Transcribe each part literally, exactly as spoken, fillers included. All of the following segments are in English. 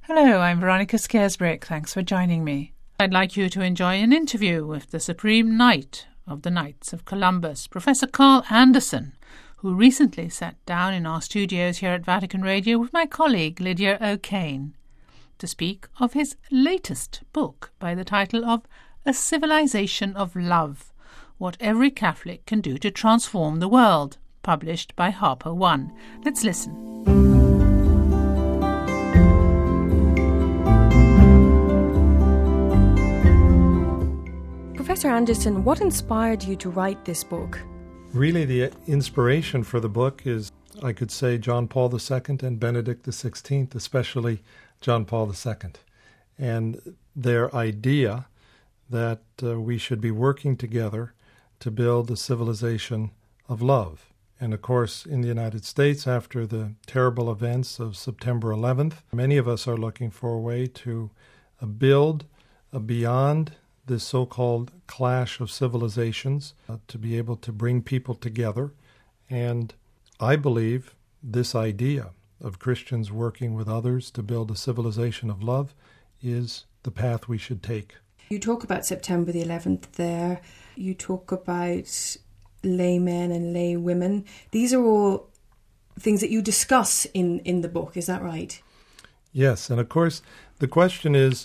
Hello, I'm Veronica Scaresbrick. Thanks for joining me. I'd like you to enjoy an interview with the Supreme Knight of the Knights of Columbus, Professor Carl Anderson, who recently sat down in our studios here at Vatican Radio with my colleague Lydia O'Kane to speak of his latest book by the title of A Civilization of Love, What Every Catholic Can Do to Transform the World, published by Harper One. Let's listen. Professor Anderson, what inspired you to write this book? Really, the inspiration for the book is, I could say, John Paul the Second and Benedict the Sixteenth, especially John Paul the Second, and their idea that uh, we should be working together to build a civilization of love. And of course, in the United States, after the terrible events of September eleventh, many of us are looking for a way to uh, build uh, beyond this so-called clash of civilizations, uh, to be able to bring people together. And I believe this idea of Christians working with others to build a civilization of love is the path we should take. You talk about September the eleventh there. You talk about laymen and lay women. These are all things that you discuss in, in the book, is that right? Yes, and of course the question is,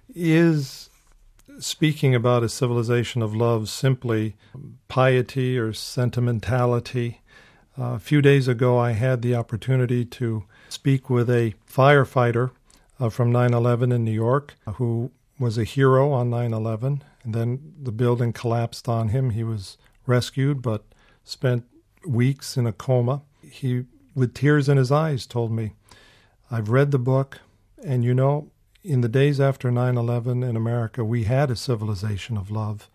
is speaking about a civilization of love simply piety or sentimentality? Uh, a few days ago I had the opportunity to speak with a firefighter uh, from nine eleven in New York who was a hero on nine eleven, and then the building collapsed on him. He was rescued but spent weeks in a coma. He, with tears in his eyes, told me, "I've read the book, and you know, in the days after nine eleven in America, we had a civilization of love.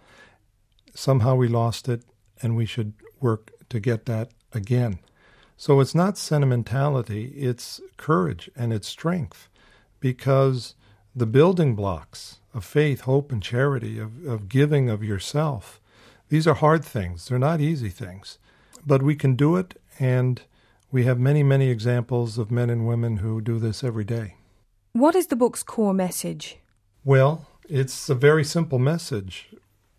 Somehow we lost it, and we should work to get that again." So it's not sentimentality, it's courage and it's strength, because the building blocks of faith, hope, and charity, of, of giving of yourself, these are hard things. They're not easy things. But we can do it, and we have many, many examples of men and women who do this every day. What is the book's core message? Well, it's a very simple message.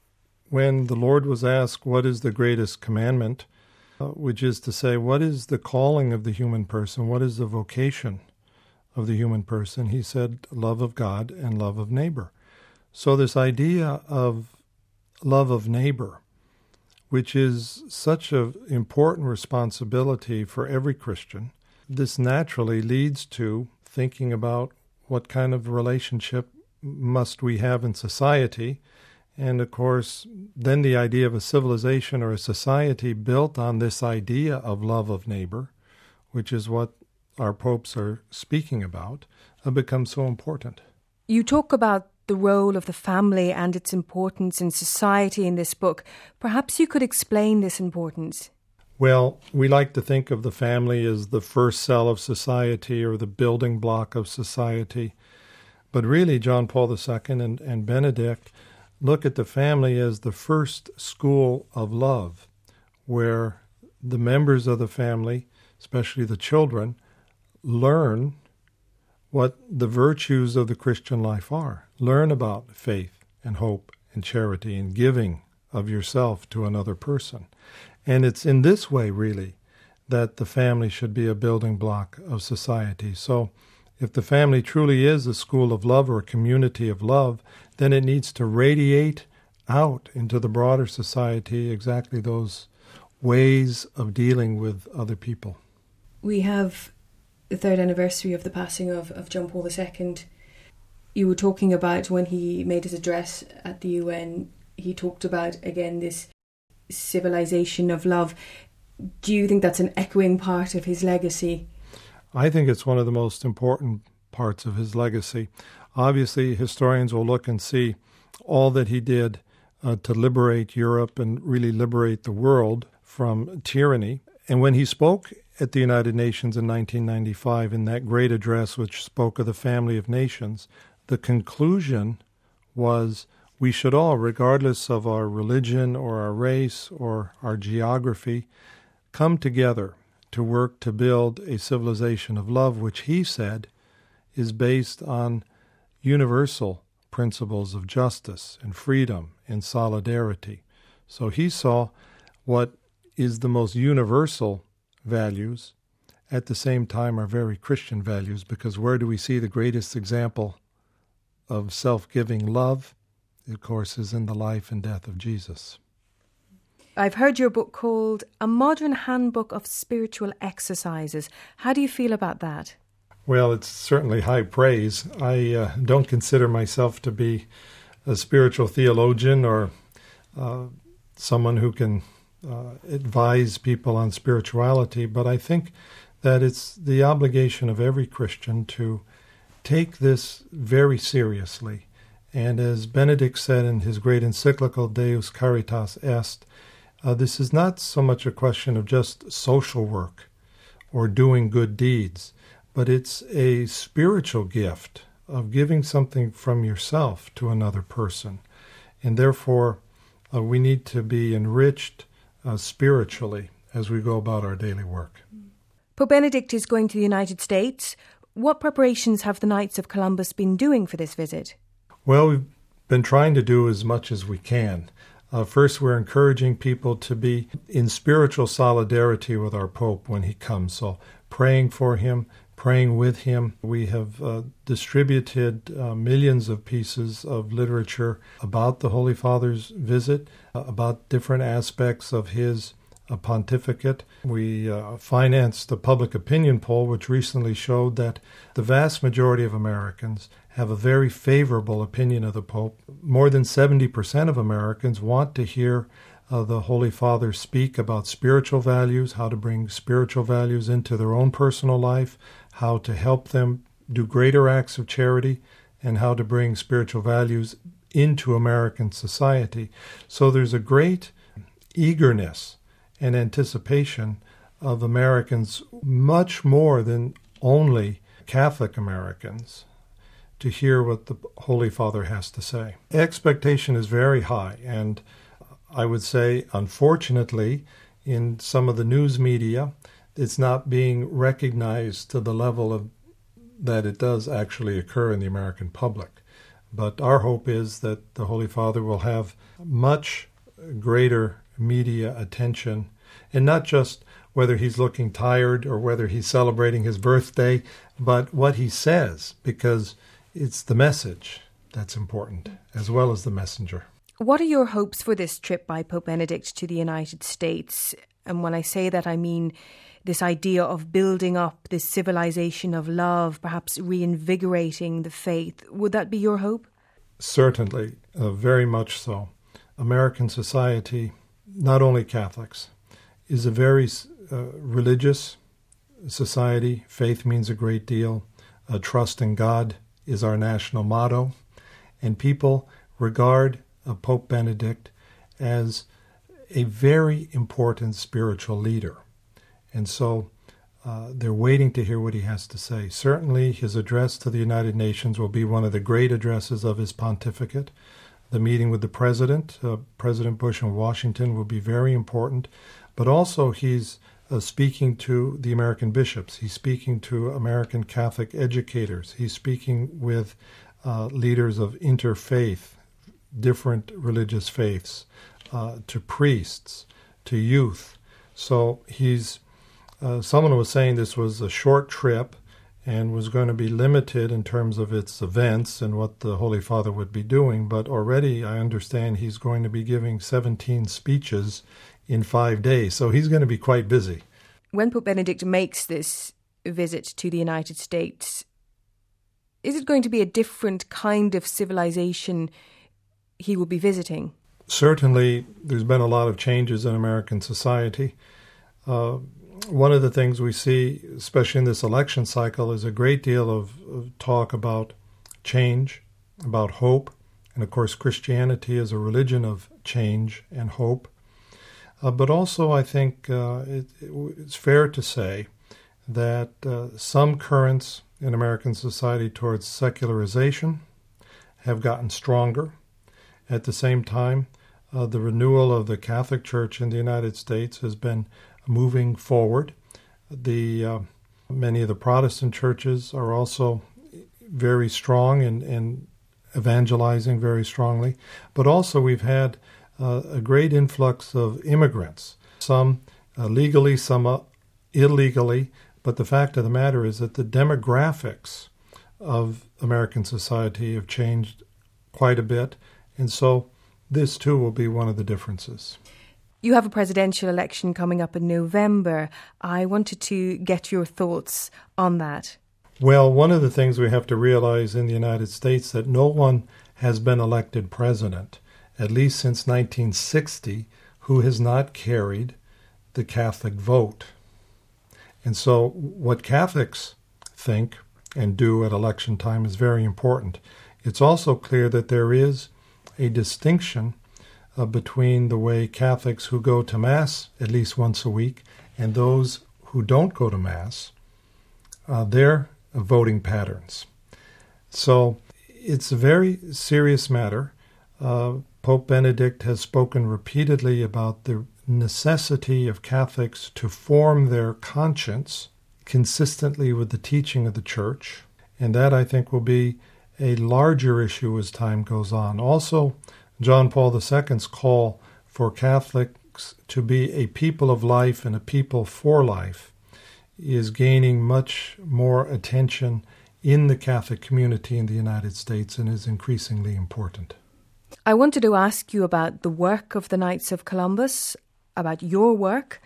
When the Lord was asked, what is the greatest commandment, uh, which is to say, what is the calling of the human person, what is the vocation of the human person, he said, love of God and love of neighbor. So this idea of love of neighbor, which is such an important responsibility for every Christian, this naturally leads to thinking about what kind of relationship must we have in society. And of course, then the idea of a civilization or a society built on this idea of love of neighbor, which is what our popes are speaking about, uh, becomes so important. You talk about the role of the family and its importance in society in this book. Perhaps you could explain this importance. Well, we like to think of the family as the first cell of society or the building block of society. But really, John Paul the Second and, and Benedict look at the family as the first school of love, where the members of the family, especially the children, learn what the virtues of the Christian life are. Learn about faith and hope and charity and giving of yourself to another person. And it's in this way, really, that the family should be a building block of society. So if the family truly is a school of love or a community of love, then it needs to radiate out into the broader society exactly those ways of dealing with other people. We have the third anniversary of the passing of, of John Paul the Second. You were talking about when he made his address at the U N, he talked about, again, this civilization of love. Do you think that's an echoing part of his legacy? I think it's one of the most important parts of his legacy. Obviously, historians will look and see all that he did uh, to liberate Europe and really liberate the world from tyranny. And when he spoke at the United Nations in nineteen ninety-five, in that great address which spoke of the family of nations, the conclusion was we should all, regardless of our religion or our race or our geography, come together to work to build a civilization of love, which he said is based on universal principles of justice and freedom and solidarity. So he saw what is the most universal values at the same time are very Christian values, because where do we see the greatest example of self-giving love? Of course, is in the life and death of Jesus. I've heard your book called A Modern Handbook of Spiritual Exercises. How do you feel about that? Well, it's certainly high praise. I uh, don't consider myself to be a spiritual theologian or uh, someone who can uh, advise people on spirituality, but I think that it's the obligation of every Christian to take this very seriously. And as Benedict said in his great encyclical Deus Caritas Est, uh, this is not so much a question of just social work or doing good deeds, but it's a spiritual gift of giving something from yourself to another person. And therefore, uh, we need to be enriched uh, spiritually as we go about our daily work. Pope Benedict is going to the United States. What preparations have the Knights of Columbus been doing for this visit? Well, we've been trying to do as much as we can. Uh, first, we're encouraging people to be in spiritual solidarity with our Pope when he comes. So praying for him, praying with him. We have uh, distributed uh, millions of pieces of literature about the Holy Father's visit, uh, about different aspects of his uh, pontificate. We uh, financed a public opinion poll which recently showed that the vast majority of Americans have a very favorable opinion of the Pope. More than seventy percent of Americans want to hear uh, the Holy Father speak about spiritual values, how to bring spiritual values into their own personal life, how to help them do greater acts of charity, and how to bring spiritual values into American society. So there's a great eagerness and anticipation of Americans, much more than only Catholic Americans, to hear what the Holy Father has to say. Expectation is very high, and I would say, unfortunately, in some of the news media, it's not being recognized to the level of that it does actually occur in the American public. But our hope is that the Holy Father will have much greater media attention, and not just whether he's looking tired or whether he's celebrating his birthday, but what he says, because it's the message that's important, as well as the messenger. What are your hopes for this trip by Pope Benedict to the United States? And when I say that, I mean this idea of building up this civilization of love, perhaps reinvigorating the faith. Would that be your hope? Certainly, uh, very much so. American society, not only Catholics, is a very uh, religious society. Faith means a great deal. Uh, trust in God is our national motto. And people regard uh, Pope Benedict as a very important spiritual leader. And so uh, they're waiting to hear what he has to say. Certainly his address to the United Nations will be one of the great addresses of his pontificate. The meeting with the president, uh, President Bush in Washington, will be very important. But also he's uh, speaking to the American bishops. He's speaking to American Catholic educators. He's speaking with uh, leaders of interfaith, different religious faiths, uh, to priests, to youth. So he's Uh, someone was saying this was a short trip and was going to be limited in terms of its events and what the Holy Father would be doing, but already I understand he's going to be giving seventeen speeches in five days, so he's going to be quite busy. When Pope Benedict makes this visit to the United States, is it going to be a different kind of civilization he will be visiting? Certainly, there's been a lot of changes in American society. Uh, One of the things we see, especially in this election cycle, is a great deal of, of talk about change, about hope. And of course, Christianity is a religion of change and hope. Uh, but also, I think uh, it, it, it's fair to say that uh, some currents in American society towards secularization have gotten stronger. At the same time, uh, the renewal of the Catholic Church in the United States has been moving forward. The uh, many of the Protestant churches are also very strong and, and evangelizing very strongly. But also we've had uh, a great influx of immigrants, some uh, legally, some uh, illegally. But the fact of the matter is that the demographics of American society have changed quite a bit. And so this too will be one of the differences. You have a presidential election coming up in November. I wanted to get your thoughts on that. Well, one of the things we have to realize in the United States that no one has been elected president, at least since nineteen sixty, who has not carried the Catholic vote. And so what Catholics think and do at election time is very important. It's also clear that there is a distinction uh, between the way Catholics who go to Mass at least once a week and those who don't go to Mass, uh, their voting patterns. So it's a very serious matter. Uh, Pope Benedict has spoken repeatedly about the necessity of Catholics to form their conscience consistently with the teaching of the Church, and that, I think, will be a larger issue as time goes on. Also, John Paul the Second's call for Catholics to be a people of life and a people for life is gaining much more attention in the Catholic community in the United States and is increasingly important. I wanted to ask you about the work of the Knights of Columbus, about your work,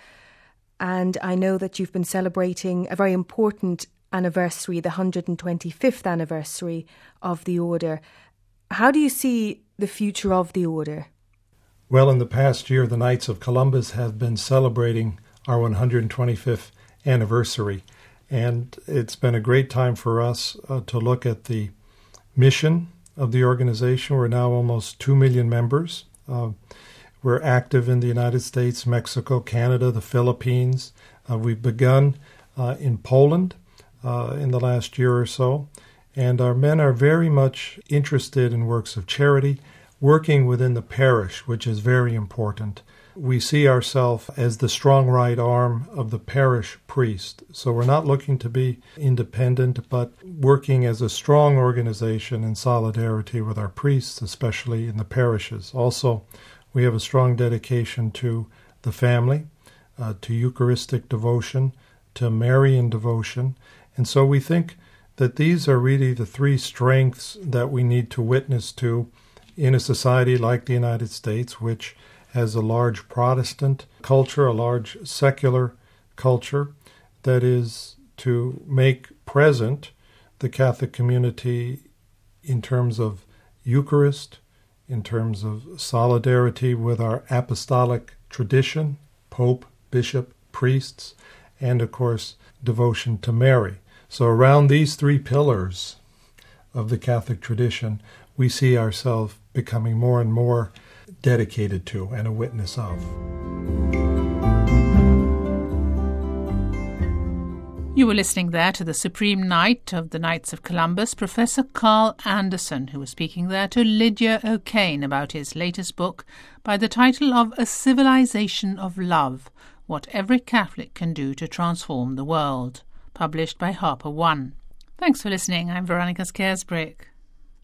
and I know that you've been celebrating a very important anniversary, the one hundred twenty-fifth anniversary of the Order. How do you see the future of the Order? Well, in the past year, the Knights of Columbus have been celebrating our one hundred twenty-fifth anniversary, and it's been a great time for us uh, to look at the mission of the organization. We're now almost two million members. Uh, we're active in the United States, Mexico, Canada, the Philippines. Uh, we've begun uh, in Poland uh, in the last year or so, and our men are very much interested in works of charity, working within the parish, which is very important. We see ourselves as the strong right arm of the parish priest. So we're not looking to be independent, but working as a strong organization in solidarity with our priests, especially in the parishes. Also, we have a strong dedication to the family, uh, to Eucharistic devotion, to Marian devotion. And so we think that these are really the three strengths that we need to witness to in a society like the United States, which has a large Protestant culture, a large secular culture, that is to make present the Catholic community in terms of Eucharist, in terms of solidarity with our apostolic tradition, Pope, Bishop, priests, and of course devotion to Mary. So around these three pillars of the Catholic tradition, we see ourselves becoming more and more dedicated to and a witness of. You were listening there to the Supreme Knight of the Knights of Columbus, Professor Carl Anderson, who was speaking there to Lydia O'Kane about his latest book by the title of A Civilization of Love, What Every Catholic Can Do to Transform the World, published by Harper One. Thanks for listening. I'm Veronica Scaresbrick.